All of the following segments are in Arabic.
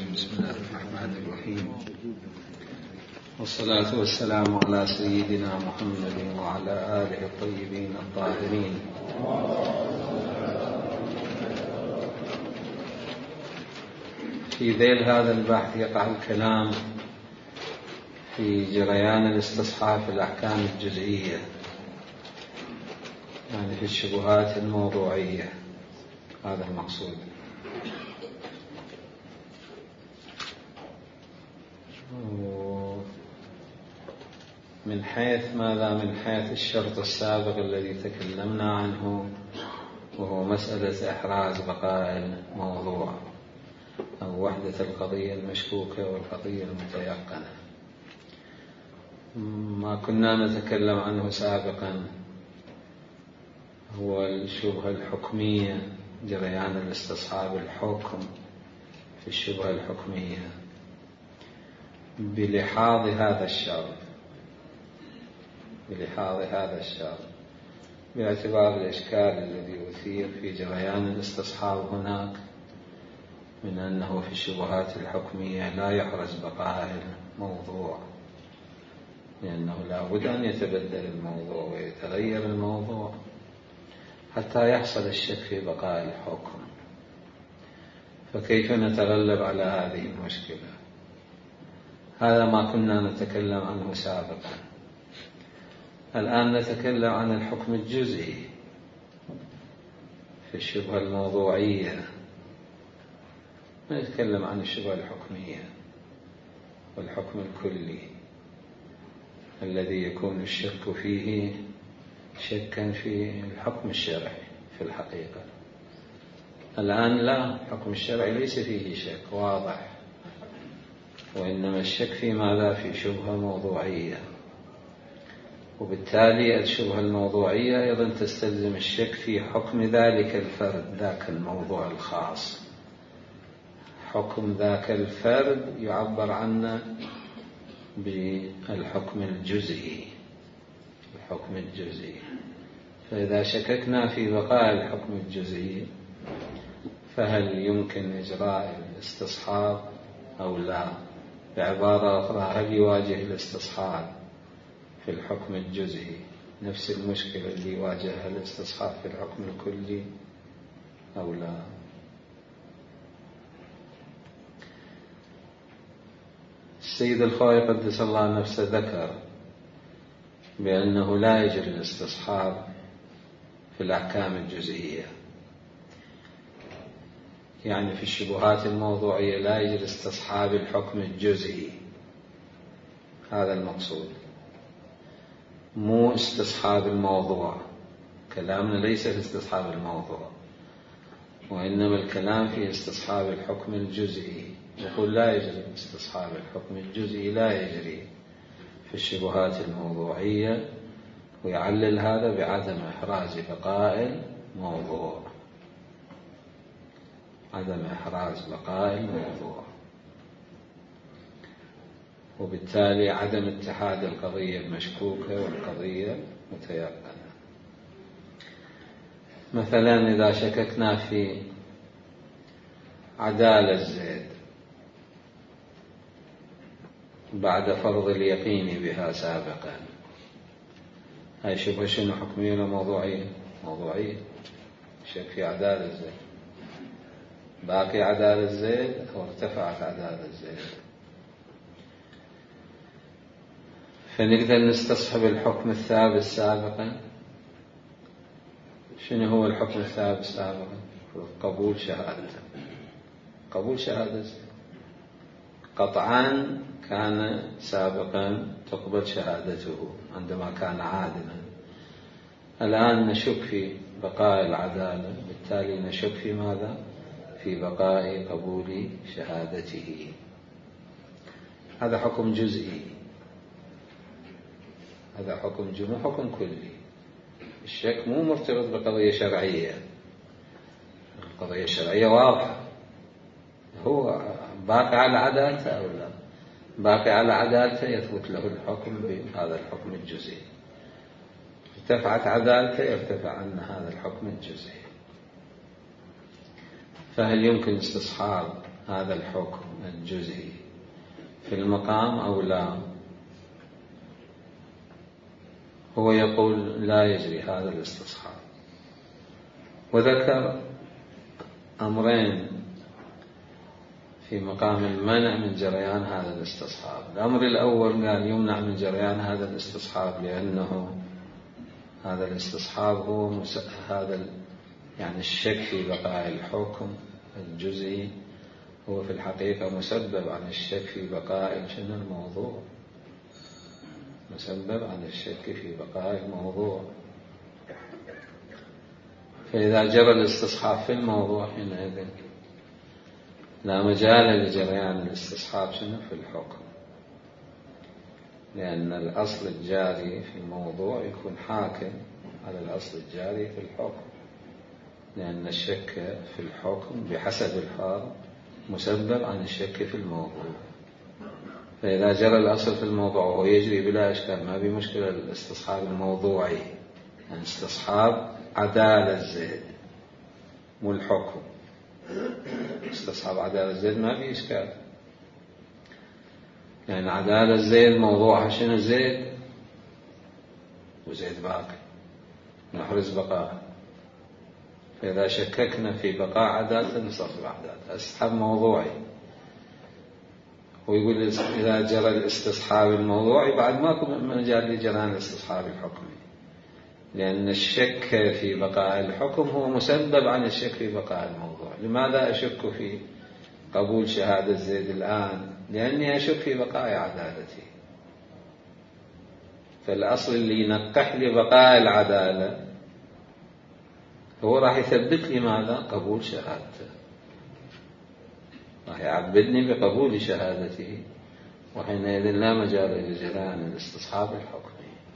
بسم الله الرحمن الرحيم، والصلاة والسلام على سيدنا محمد وعلى آله الطيبين الطاهرين. في ذيل هذا البحث يقع الكلام في جريان الاستصحاب في الأحكام الجزئية، يعني في الشبهات الموضوعية. هذا المقصود. من حيث ماذا؟ من حيث الشرط السابق الذي تكلمنا عنه، وهو مسألة إحراز بقاء الموضوع أو وحدة القضية المشكوكة والقضية المتيقنة. ما كنا نتكلم عنه سابقا هو الشبهة الحكمية، جريان الاستصحاب الحكم في الشبهة الحكمية بلحاظ هذا الشرط، باعتبار الإشكال الذي يثير في جريان الاستصحاب هناك من أنه في الشبهات الحكمية لا يحرز بقاء الموضوع، لأنه لا بد أن يتبدل الموضوع ويتغير الموضوع حتى يحصل الشك في بقاء الحكم. فكيف نتغلب على هذه المشكلة؟ هذا ما كنا نتكلم عنه سابقا. الآن نتكلم عن الحكم الجزئي في الشبهة الموضوعية، نتكلم عن الشبهة الحكمية والحكم الكلي الذي يكون الشك فيه شكا في الحكم الشرعي في الحقيقة. الآن لا، الحكم الشرعي ليس فيه شك واضح، وإنما الشك في ماذا؟ في شبهة موضوعية، وبالتالي الشبهة الموضوعية أيضا تستلزم الشك في حكم ذلك الفرد، ذاك الموضوع الخاص. حكم ذاك الفرد يعبر عنه بالحكم الجزئي. الحكم الجزئي، فإذا شككنا في بقاء الحكم الجزئي فهل يمكن إجراء الاستصحاب أو لا؟ بعبارة أخرى، هل يواجه الاستصحاب في الحكم الجزئي نفس المشكلة اللي يواجهها الاستصحاب في الحكم الكلي أو لا؟ السيد الخوئي قدس الله نفسه ذكر بأنه لا يجري الاستصحاب في الأحكام الجزئية، يعني في الشبهات الموضوعية لا يجري استصحاب الحكم الجزئي. هذا المقصود، مو استصحاب الموضوع. كلامنا ليس في استصحاب الموضوع، وإنما الكلام في استصحاب الحكم الجزئي. يقول لا يجري استصحاب الحكم الجزئي، لا يجري في الشبهات الموضوعية، ويعلل هذا بعدم إحراز بقاء الموضوع، عدم إحراز بقاء الموضوع، وبالتالي عدم اتحاد القضية المشكوكة والقضية المتيقنة. مثلا إذا شككنا في عدالة زيد بعد فرض اليقين بها سابقا، هاي شبهة شنو؟ حكمية ولا موضوعية؟ موضوعية. شك في عدالة زيد، باقي عدالة زيد أو ارتفعت عدالة زيد. فنقدر نستصحب الحكم الثابت سابقا. شنو هو الحكم الثابت سابقا؟ قبول شهادته. قبول شهادة زيد قطعا كان سابقا تقبل شهادته عندما كان عادلا. الآن نشك في بقاء العدالة، بالتالي نشك في ماذا؟ في بقاء قبول شهادته. هذا حكم جزئي، هذا حكم جزئي، حكم كلي. الشك مو مرتبط بقضية شرعية. القضية الشرعية واضحة، هو باقي على عدالته أو لا؟ باقي على عدالته، يثبت له الحكم بهذا الحكم الجزئي. ارتفعت عدالته، يرتفع عنه هذا الحكم الجزئي. فهل يمكن استصحاب هذا الحكم الجزئي في المقام أو لا؟ هو يقول لا يجري هذا الاستصحاب، وذكر أمرين في مقام المنع من جريان هذا الاستصحاب. الأمر الأول قال يمنع من جريان هذا الاستصحاب لأنه هذا الاستصحاب هو يعني الشك في بقاء الحكم الجزئي هو في الحقيقة مسبب عن الشك في بقاء شنو الموضوع، مسبب عن الشك في بقاء الموضوع. فإذا جرى الاستصحاب في الموضوع حينئذ لا مجال لجريان الاستصحاب شنو في الحكم، لأن الأصل الجاري في الموضوع يكون حاكم على الأصل الجاري في الحكم، لأن الشك في الحكم بحسب الحال مسبب عن الشك في الموضوع. فإذا جرى الأصل في الموضوع وهو يجري بلا إشكال ما بمشكلة الاستصحاب الموضوعي، يعني استصحاب عدالة زيد مو الحكم، استصحاب عدالة زيد ما في إشكال، لأن يعني عدالة زيد موضوعها شنو زيد وزيد باقي نحرز بقاء. فإذا شككنا في بقاء عدالة نصرف عدالة، استصحاب موضوعي. ويقول إذا جرى الاستصحاب الموضوعي بعد ماكو مجال لجريان الاستصحاب الحكمي، لأن الشك في بقاء الحكم هو مسبب عن الشك في بقاء الموضوع. لماذا أشك في قبول شهادة زيد الآن؟ لأني أشك في بقاء عدالتي. فالأصل اللي ينقح لي بقاء العدالة هو راح يثبت لي ماذا؟ قبول شهادته، راح يعبدني بقبول شهادته، وحينئذ لا مجال لجريان الاستصحاب الحكمي.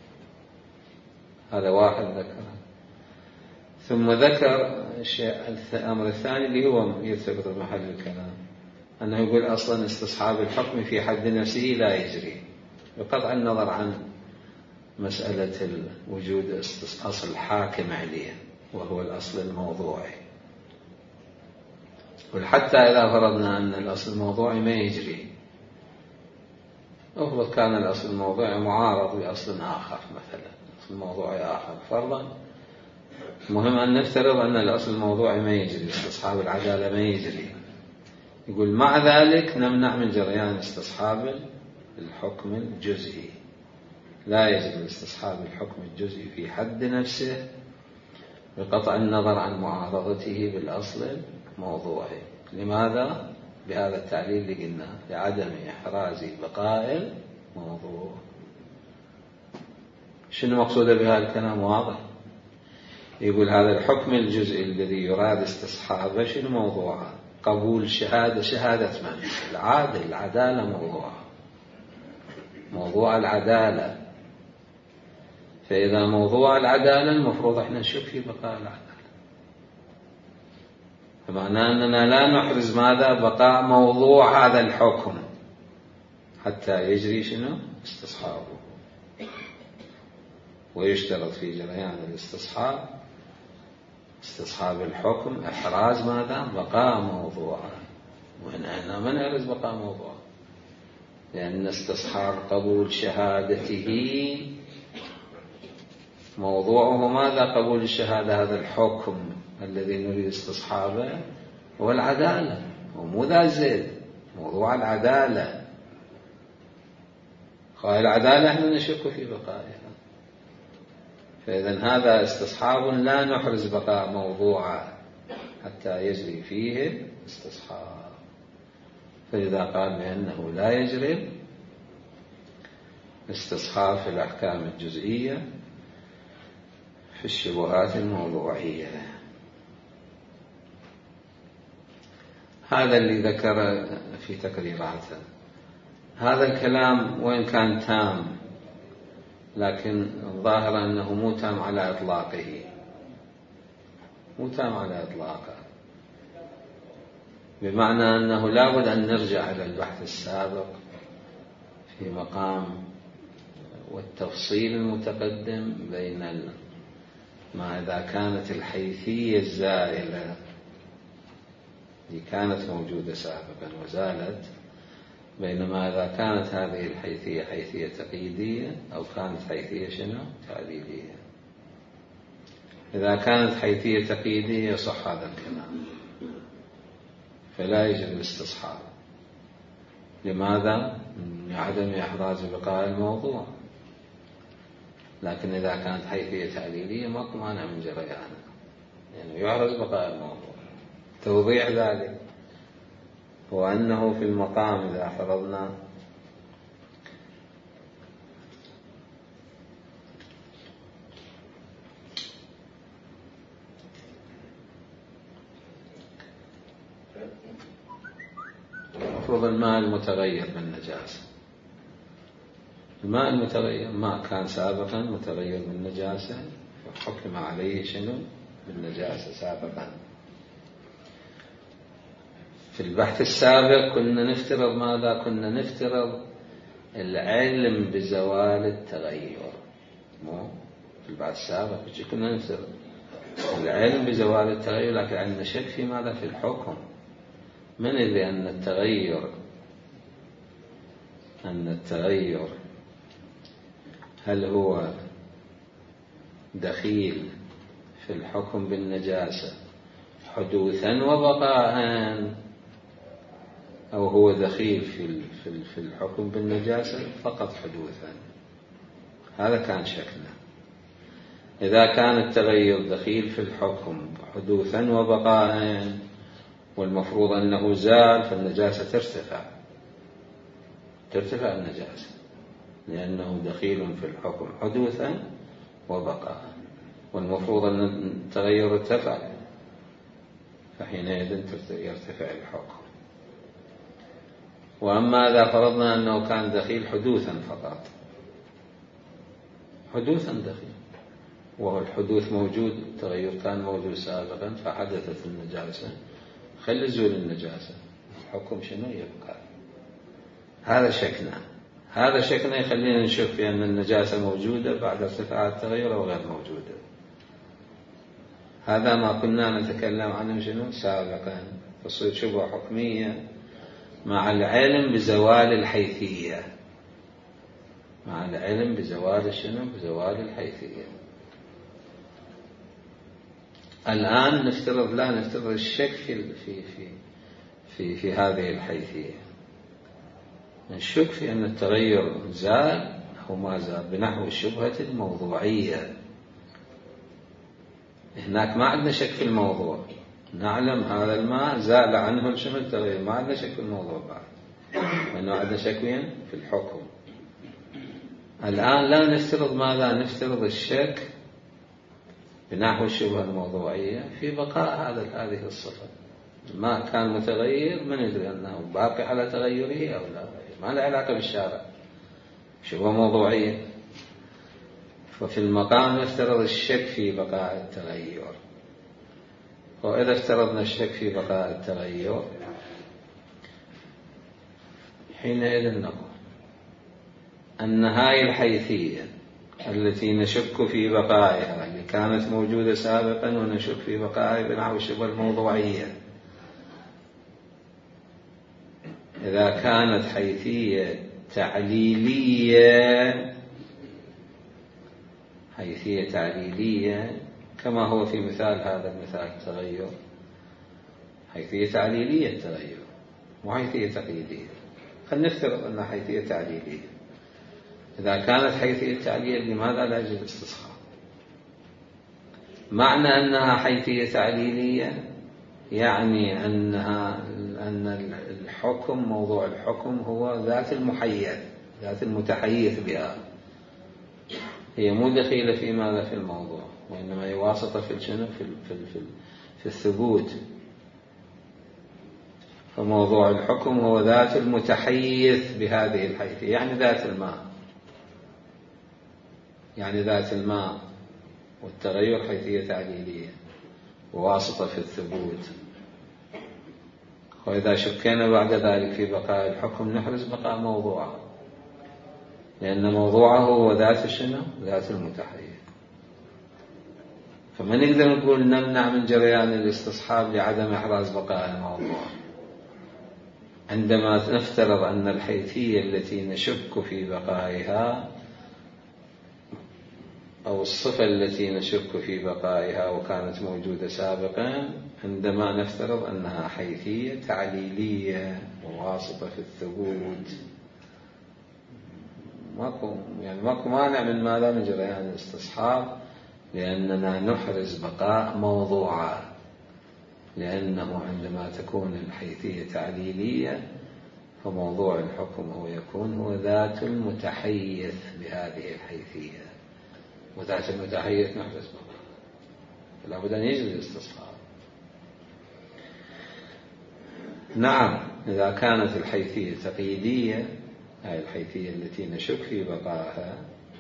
هذا واحد ذكره. ثم ذكر الأمر الثاني اللي هو يرتبط بمحل الكلام، أنه يقول أصلا استصحاب الحكم في حد نفسه لا يجري، بقطع النظر عن مسألة وجود أصل حاكم عليه وهو الأصل الموضوعي. وحتى إذا فرضنا أن الأصل الموضوعي ما يجري، أفرض كان الأصل الموضوعي معارض لأصل آخر، مثلا أصل موضوعي آخر فرضا، مهم أن نفترض أن الأصل الموضوعي ما يجري، استصحاب العدالة ما يجري. يقول مع ذلك نمنع من جريان استصحاب الحكم الجزئي، لا يجري استصحاب الحكم الجزئي في حد نفسه بقطع النظر عن معارضته بالأصل الموضوعي. لماذا؟ بهذا التعليل اللي قلناه، لعدم إحراز بقاء الموضوع. شنو مقصوده بهذا الكلام؟ واضح. يقول هذا الحكم الجزئي الذي يراد استصحابه شنو موضوعه؟ قبول شهادة من؟ العادل، العدالة موضوع العدالة. فإذا موضوع العدالة المفروض احنا نشك في بقاء العدالة، فمعناه أننا لا نحرز ماذا؟ بقاء موضوع هذا الحكم حتى يجري شنو؟ استصحابه. ويشترط في جريان الاستصحاب، استصحاب الحكم، إحراز ماذا؟ بقاء موضوعه. وهنا ما نحرز بقاء موضوعه، لأن استصحاب قبول شهادته موضوعه ماذا؟ قبول الشهادة، هذا الحكم الذي نريد استصحابه هو العدالة، ومو ذا زيد، موضوع العدالة. قال العدالة احنا نشك في بقائها، فإذا هذا استصحاب لا نحرز بقاء موضوعه حتى يجري فيه استصحاب. فإذا قال بأنه لا يجري استصحاب في الأحكام الجزئية في الشبهات الموضوعية. هذا اللي ذكر في تقريراته. هذا الكلام وإن كان تام، لكن الظاهر أنه مو تام على إطلاقه، مو تام على إطلاقه، بمعنى أنه لابد أن نرجع إلى البحث السابق في مقام والتفصيل المتقدم بين ما إذا كانت الحيثية الزائلة اللي كانت موجودة سابقا وزالت، بينما إذا كانت هذه الحيثية حيثية تقييدية أو كانت حيثية شنو؟ تعليلية. إذا كانت حيثية تقييدية يصح هذا الكلام، فلا يجب الاستصحاب. لماذا؟ لعدم إحراز بقاء الموضوع. لكن إذا كانت حيثية تعليلية ماكو مانع من جريانه، يعني يحرز بقاء الموضوع. توضيح ذلك هو أنه في المقام إذا فرضنا مفروض الماء المتغير بالنجاسة، الماء المتغير ماء كان سابقا متغير بالنجاسة وحكم عليه شنو؟ بالنجاسة سابقا. في البحث السابق كنا نفترض ماذا؟ كنا نفترض العلم بزوال التغير، مو في البحث السابق كنا نفترض العلم بزوال التغير، لكن عندنا شك في ماذا؟ في الحكم. من اللي أن التغير هل هو دخيل في الحكم بالنجاسة حدوثا وبقاء، أو هو دخيل في الحكم بالنجاسة فقط حدوثا. هذا كان شكلنا. إذا كان التغير دخيل في الحكم حدوثا وبقاء والمفروض أنه زال، فالنجاسة ترتفع النجاسة، لأنه دخيل في الحكم حدوثا وبقاء، والمفروض أن التغير ارتفع، فحينئذ يرتفع الحكم. وأما إذا فرضنا أنه كان دخيل حدوثا فقط، حدوثا دخيل، وهو الحدوث موجود، التغير كان موجود سابقا فحدثت النجاسة، خلي زول النجاسة، الحكم شنو؟ يبقى. هذا شكنا يخلينا نشوف في أن النجاسة موجودة بعد ارتفاع التغير أو غير موجودة. هذا ما كنا نتكلم عنه شنو؟ سابقا. تصير شبهة حكمية مع العلم بزوال الحيثية، مع العلم بزوال شنو؟ بزوال الحيثية. الآن نفترض الشك في هذه الحيثية، نشك في أن التغير زال أو ما زال بنحو الشبهة الموضوعية. هناك ما عندنا شك في الموضوع، نعلم هذا الماء زال عنه الشبه التغير، ما عندنا شك في الموضوع بعد، وإنه عندنا شك في الحكم. الآن لا نفترض ماذا؟ نفترض الشك بنحو الشبهة الموضوعية في بقاء هذه الصفة. الماء كان متغير، من يدري أنه باقي على تغيره أو لا، ما له علاقة بالشارع، شبهة موضوعية. ففي المقام نفترض الشك في بقاء التغير. وإذا افترضنا الشك في بقاء التغير حينئذ نقول أن هاي الحيثية التي نشك في بقائها، اللي كانت موجودة سابقا ونشك في بقائها بنحو الشبهة الموضوعية، إذا كانت حيثية تعليلية كما هو في مثال هذا المثال التغير، حيثية تعليلية التغير مو حيثية تقييدية. خلينا نفترض أنها حيثية تعليلية. إذا كانت حيثية تعليلية لماذا لا يجب الاستصحاب؟ معنى أنها حيثية تعليلية يعني أن الحكم، موضوع الحكم هو ذات المتحيث بها، هي مو دخيلة في ماذا؟ في الموضوع، وإنما هي واسطة في الثبوت. فموضوع الحكم هو ذات المتحيث بهذه الحيثية، يعني ذات الماء والتغير حيثية تعليلية وواسطة في الثبوت. وإذا شكينا بعد ذلك في بقاء الحكم نحرز بقاء موضوعه، لأن موضوعه هو ذات شنو؟ ذات المتحيث. فما نقدر نقول نمنع من جريان الاستصحاب لعدم إحراز بقاء الموضوع. عندما نفترض أن الحيثية التي نشك في بقائها أو الصفة التي نشك في بقائها وكانت موجودة سابقا، عندما نفترض أنها حيثية تعليلية وواسطة في الثبوت، ماكو مانع من ماذا؟ من جريان الاستصحاب، لأننا نحرز بقاء موضوعا، لأنه عندما تكون الحيثية تعليلية فموضوع الحكم هو ذات المتحيث بهذه الحيثية، وذات المتحيث نحرز بقاء، فلا بد أن يجري الاستصحاب. نعم، إذا كانت الحيثية تقييدية، هذه الحيثية التي نشك في بقائها،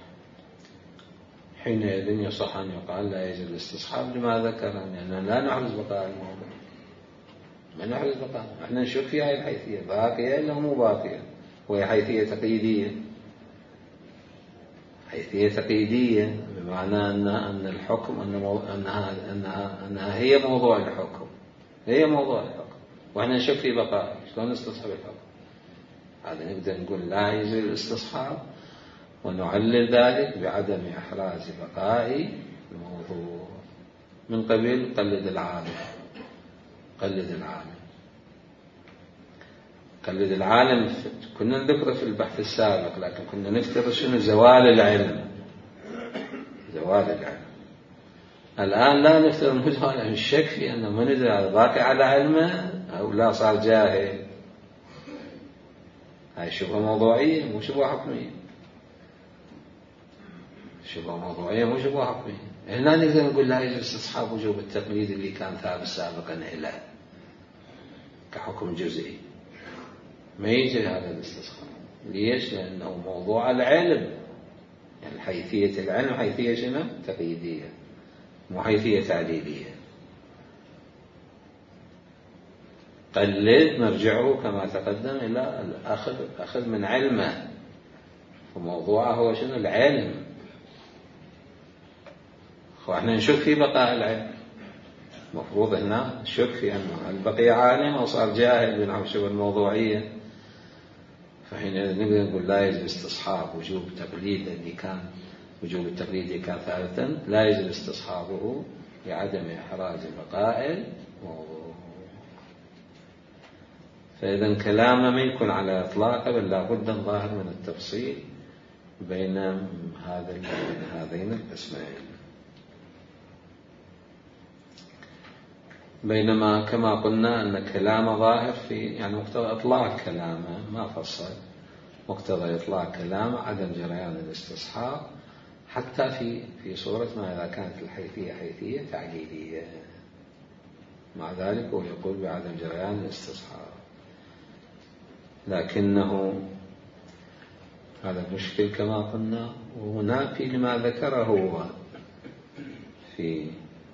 حينئذ يصح أن يقال لا يجري الاستصحاب لما ذكر، لأننا لا نحرز بقاء الموضوع، ما نحرز بقاء، احنا نشك في هذه الحيثية باقية إلا مو باقية، وهي حيثية تقييدية. حيثية تقييدية بمعنى أن الحكم أنها هي موضوع الحكم، هي موضوع الحكم، وإحنا نشك في بقاء، شلون نستصحب الحكم؟ هذا نقدر نقول لا يجري الاستصحاب، ونعلل ذلك بعدم إحراز بقاء الموضوع من قبيل قلد العالم. قلد العالم كنا نذكره في البحث السابق، لكن كنا نفترض شنو؟ زوال العلم. الآن لا نفترض زوال العلم، الشك في أنه من ندري باقي على علمه أو لا صار جاهل. هاي شبهة موضوعية مو شبهة حكمية. شبهة موضوعية مو شبهة حكمية. هنا نقدر نقول لا يجوز استصحاب وجوب التقليد اللي كان ثابت سابقا إلى كحكم جزئي. ما يجري هذا الاستصحاب. ليش؟ لأنه موضوع العلم، يعني حيثية العلم حيثية شنو؟ تقييدية، مو حيثية تعليلية. قلد نرجعه كما تقدم إلى الأخذ من علمه، وموضوعه هو شنو؟ العلم. وإحنا نشك في بقاء العلم، مفروض هنا نشك في أنه هل بقي عالم أو صار جاهل بنحو شبه الموضوعية. فحين نقدر نقول لا يجوز استصحاب وجوب تقليد اللي كان وجوب التقليد كان ثابتا، لا يجوز استصحابه لعدم إحراز بقاء الموضوع. فإذا كلامنا ما يكون على إطلاقه، بل لابد ظاهر من التفصيل بين هذين القسمين. بينما كما قلنا أن كلام ظاهر في يعني مقتضى إطلاق كلامه، ما فصل، مقتضى إطلاق كلامه عدم جريان الاستصحاب، حتى في صورة ما إذا كانت الحيثية حيثية تعليلية. مع ذلك هو يقول بعدم جريان الاستصحاب، لكنه هذا مشكل كما قلنا. وهنا في لما ذكره هو في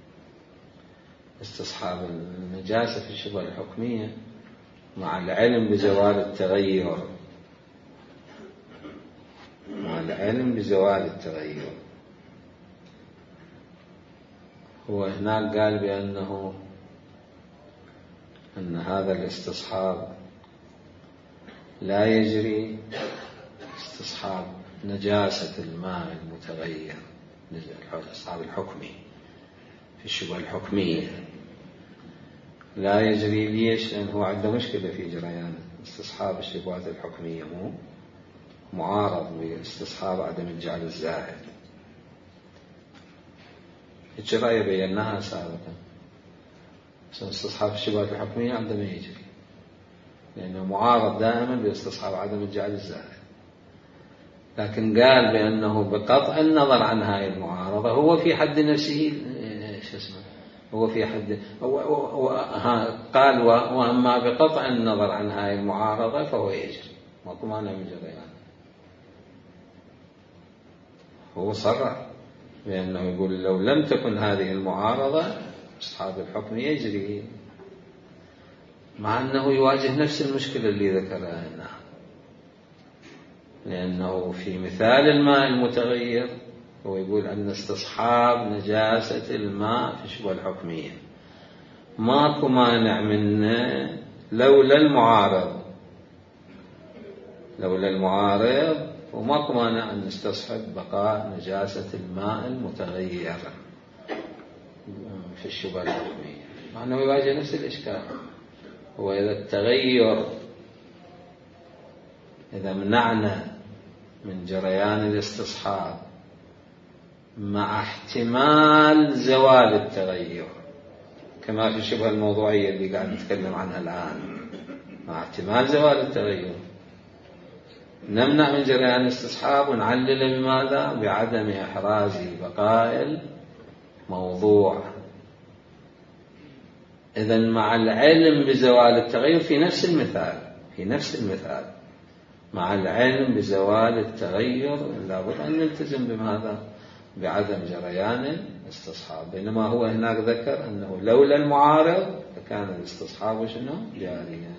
استصحاب النجاسة في الشبهة الحكمية مع العلم بزوال التغير، هو هناك قال بأنه أن هذا الاستصحاب لا يجري استصحاب نجاسة الماء المتغير، الاستصحاب الحكمي في الشبهة الحكمية لا يجري. ليش؟ لأنه عنده مشكلة في جريان استصحاب الشبهات الحكمية، مو معارض باستصحاب عدم الجعل الزائد. الجراية بيناها سابقا، استصحاب الشبهات الحكمية عندما يجري، لأنه معارض دائما باستصحاب عدم الجعل الزائد. لكن قال بأنه بقطع النظر عن هاي المعارضة هو في حد نفسه هو في حد قال وأما بقطع النظر عن هاي المعارضة فهو يجري، ماكو مانع من جريان. هو صرح بأنه يقول لو لم تكن هذه المعارضة أصحاب الحكم يجري، مع أنه يواجه نفس المشكلة اللي ذكرها هنا، لأنه في مثال الماء المتغير هو يقول أن استصحاب نجاسة الماء في الشبهة الحكمية ماكو مانع منه لولا المعارض وماكو مانع أن نستصحب بقاء نجاسة الماء المتغير في الشبهة الحكمية، مع أنه يواجه نفس الإشكال. هو إذا التغير إذا منعنا من جريان الاستصحاب مع احتمال زوال التغير كما في الشبهة الموضوعية اللي قاعد نتكلم عنها الآن، مع احتمال زوال التغير نمنع من جريان الاستصحاب ونعلل بماذا؟ بعدم إحراز بقاء الموضوع. إذن مع العلم بزوال التغير في نفس المثال مع العلم بزوال التغير لابد أن نلتزم بماذا؟ بعدم جريان الاستصحاب. بينما هو هناك ذكر أنه لولا المعارض فكان الاستصحاب شنو؟ جاريا.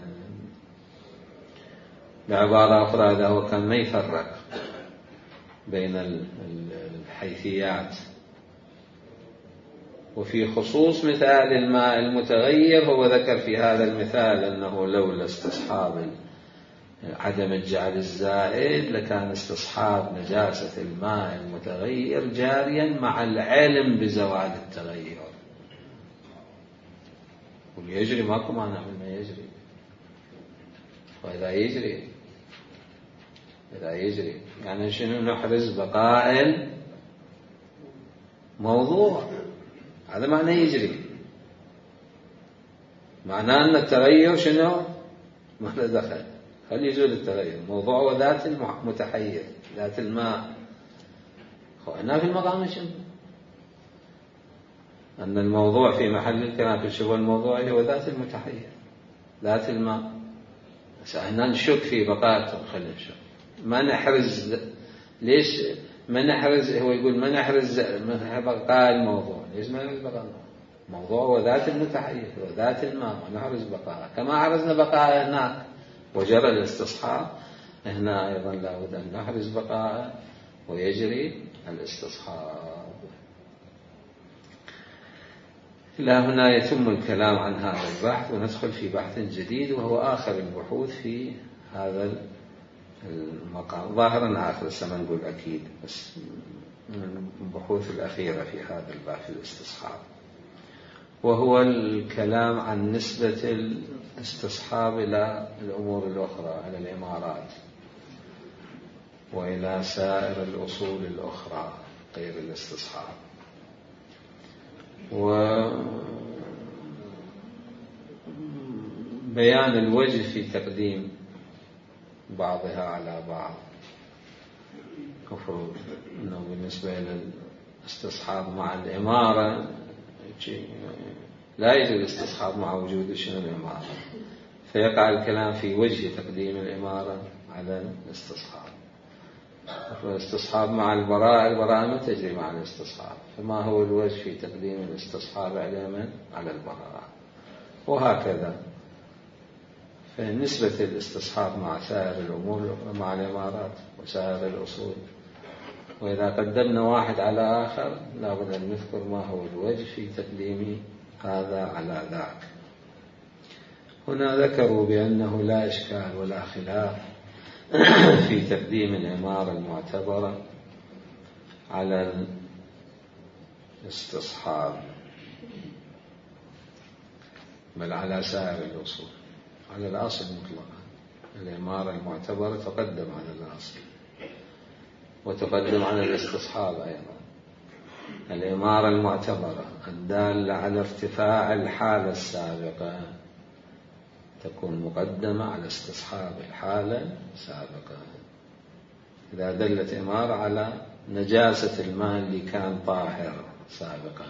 بعبارة أخرى هذا هو كان ما يفرق بين الحيثيات. وفي خصوص مثال الماء المتغير هو ذكر في هذا المثال أنه لولا استصحاب عدم الجعل الزائد لكان استصحاب نجاسة الماء المتغير جاريا مع العلم بزوال التغير. واليجري ماكو مانع من ما يجري. وإذا يجري يعني شنو؟ نحرز بقاء موضوع، هذا معنى يجري. معناه أن التغير شنو؟ ما له دخل، خلي يزول التغير. الموضوع هو ذات المتحير، ذات الماء. هنا في المقام شنو؟ أن الموضوع في محل الكلام في الشبهة الموضوعي هو ذات المتحير، ذات الماء. هنا نشك في بقاء، خلي نشك ما نحرز. ليش ما نحرز؟ هو يقول ما نحرز بقاء الموضوع. ليش ما نحرز بقاء الموضوع؟ هو ذات المتحير، هو ذات الماء، ونحرز بقاء كما حرزنا بقاء هناك وجرى الاستصحاب. هنا أيضا لابد أن نحرز بقاء ويجري الاستصحاب. إلى هنا يتم الكلام عن هذا البحث، وندخل في بحث جديد وهو آخر البحوث في هذا المقام. ظاهرا آخر، ما نقول أكيد، بس من البحوث الأخيرة في هذا البحث الاستصحاب، وهو الكلام عن نسبة الاستصحاب إلى الأمور الأخرى، إلى الإمارات وإلى سائر الأصول الأخرى غير الاستصحاب، وبيان الوجه في تقديم بعضها على بعض. المفروض أنه بالنسبة للاستصحاب مع الإمارة لا يوجد الاستصحاب مع وجود شنو الإمارة، فيقع الكلام في وجه تقديم الإمارة على الاستصحاب. الاستصحاب مع البراءة ما تجري مع الاستصحاب، فما هو الوجه في تقديم الاستصحاب على من؟ على البراءة. وهكذا فنسبة الاستصحاب مع سائر الأمور مع الإمارات وسائر الأصول. وإذا قدمنا واحد على آخر لابد أن نذكر ما هو الوجه في تقديم هذا على ذاك. هنا ذكروا بأنه لا إشكال ولا خلاف في تقديم الإمارة المعتبرة على الاستصحاب، بل على سائر الأصول، على الأصل مطلقا. الإمارة المعتبرة تقدم على الأصل وتقدم على الاستصحاب أيضا. الإمارة المعتبرة الدالة على ارتفاع الحالة السابقة تكون مقدمة على استصحاب الحالة السابقة. إذا دلت إمارة على نجاسة الماء اللي كان طاهر سابقا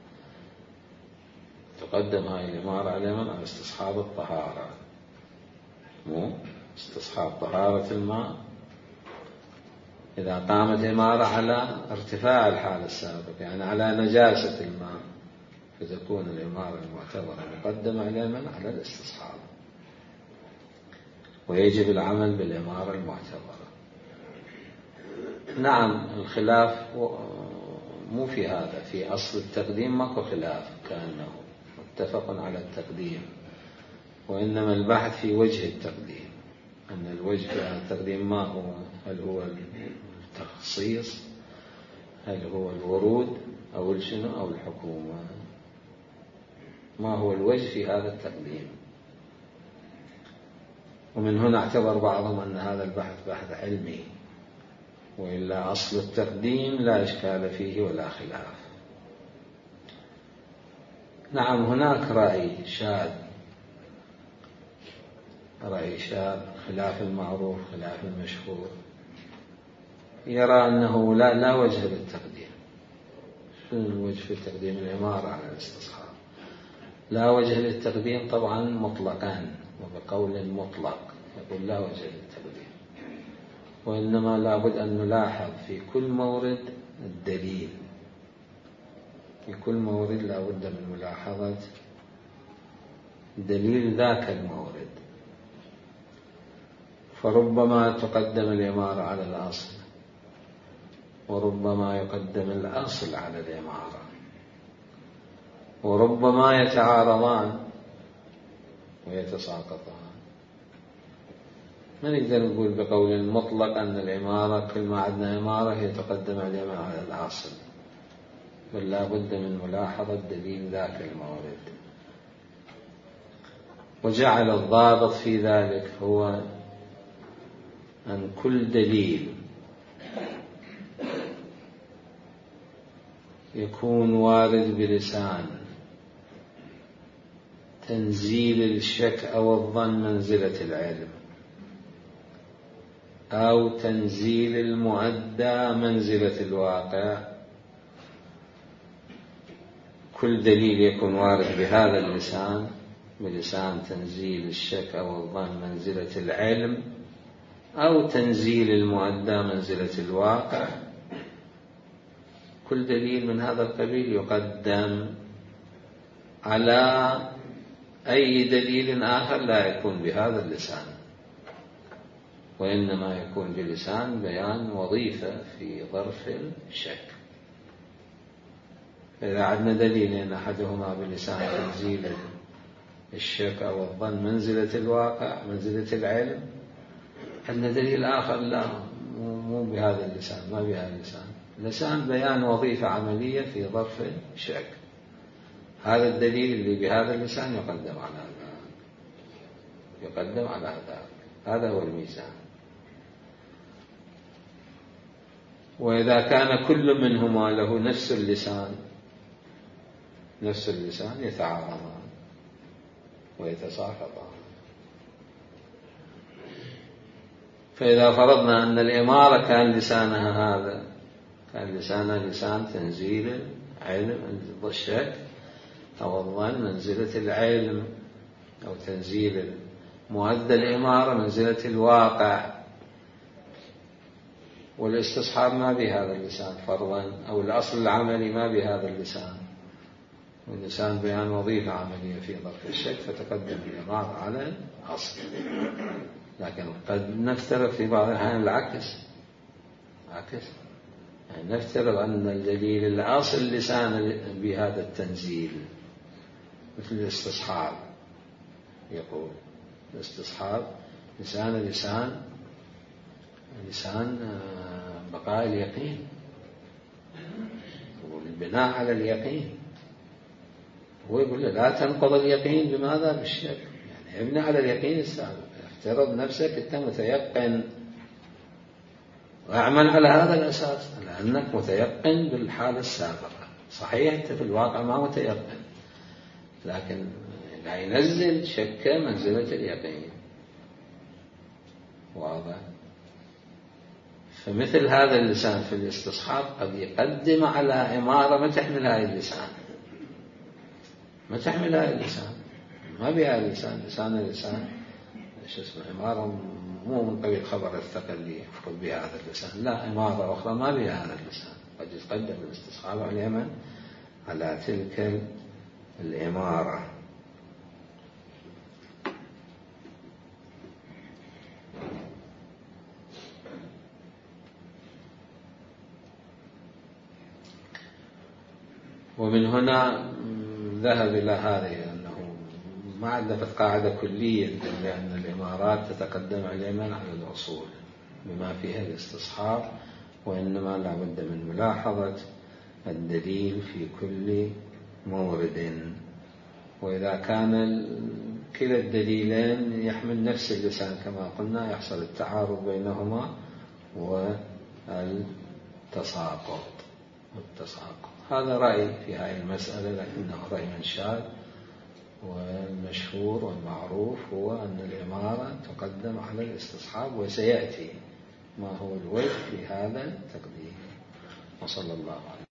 تقدم هاي الإمارة على استصحاب الطهارة، مو استصحاب طهارة الماء. إذا قامت إمارة على ارتفاع الحالة السابقة يعني على نجاسة الماء فتكون الإمارة المعتبرة مقدمة على الاستصحاب، ويجب العمل بالإمارة المعتبرة. نعم الخلاف مو في هذا، في أصل التقديم ماكو خلاف، كأنه متفق على التقديم، وإنما البحث في وجه التقديم، أن الوجه في التقديم ما هو، هل هو التخصيص، هل هو الورود، أو الشنو، أو الحكومة، ما هو الوجه في هذا التقديم. ومن هنا اعتبر بعضهم أن هذا البحث بحث علمي، وإلا أصل التقديم لا إشكال فيه ولا خلاف. نعم هناك رأي شاذ، خلاف المعروف، خلاف المشهور، يرى أنه لا وجه للتقديم. شنو الوجه في التقديم؟ الإمارة على الاستصحاب. لا وجه للتقديم طبعا مطلقا، وبقول مطلق يقول لا وجه للتقديم، وإنما لابد أن نلاحظ في كل مورد الدليل، في كل مورد لابد من ملاحظة دليل ذاك المورد. فربما تقدم الإمارة على الأصل، وربما يقدم الأصل على الإمارة، وربما يتعارضان ويتساقطان. ما نقدر نقول بقول مطلق أن الإمارة كل ما عندنا إمارة هي تقدم الإمارة على الأصل، بل لا بد من ملاحظة دليل ذاك المورد. وجعل الضابط في ذلك هو أن كل دليل يكون وارد بلسان تنزيل الشك أو الظن منزلة العلم، أو تنزيل المؤدى منزلة الواقع، كل دليل يكون وارد بهذا اللسان، بلسان تنزيل الشك أو الظن منزلة العلم، أو تنزيل المؤدى منزلة الواقع، كل دليل من هذا القبيل يقدم على أي دليل آخر لا يكون بهذا اللسان، وإنما يكون بلسان بيان وظيفة في ظرف الشك. إذا عندنا دليلين أحدهما بلسان تنزيل الشك أو الظن منزلة الواقع منزلة العلم، عندنا دليل آخر لا، مو بهذا اللسان، ما بهذا اللسان، لسان بيان وظيفة عملية في ظرف الشك، هذا الدليل اللي بهذا اللسان يقدم على هذا، هذا هو الميزان. وإذا كان كل منهما له نفس اللسان يتعارضان ويتساقطان. فإذا فرضنا أن الإمارة كان لسانها هذا، كان لسانها لسان تنزيل العلم منزلة الشك أو الظن منزلة العلم، أو تنزيل مؤدى الإمارة منزلة الواقع، والاستصحاب ما بهذا اللسان فرضا، أو الأصل العملي ما بهذا اللسان، واللسان بيان وظيفة عملية في ظرف الشك، فتقدم الإمارة على الأصل. لكن قد نفترض في بعض الأحيان العكس، يعني نفترض أن الدليل الأصل اللسان بهذا التنزيل، مثل الاستصحاب، يقول الاستصحاب لسان بقاء اليقين، والبناء على اليقين. هو يقول لا تنقض اليقين بماذا؟ بالشك، يعني ابني على اليقين السابق، افترض نفسك أنت متيقن واعمل على هذا الأساس، لأنك متيقن بالحالة السابقة. صحيح أنت في الواقع ما متيقن، لكن لا ينزل شك منزلة اليقين، واضح؟ فمثل هذا اللسان في الاستصحاب قد يقدم على إمارة ما تحمل هاي اللسان، ما بها لسان إمارة مو من قبيل خبر الثقل اللي يفرض بها هذا اللسان، لا، إمارة أخرى ما بها هذا اللسان، قد يتقدم الاستصحاب على على تلك الإمارة. ومن هنا ذهب إلى هذا أنه ما عندنا قاعدة كلية لأن الإمارات تتقدم علينا على الأصول بما فيها الاستصحاب، وإنما لا بد من ملاحظة الدليل في كل مورد. وإذا كان كلا الدليلين يحمل نفس اللسان كما قلنا يحصل التعارض بينهما والتساقط. هذا رأي في هذه المسألة، لكنه رأي شاذ، والمشهور والمعروف هو أن الإمارة تقدم على الاستصحاب، وسيأتي ما هو الوجه في هذا التقديم. وصلى الله عليه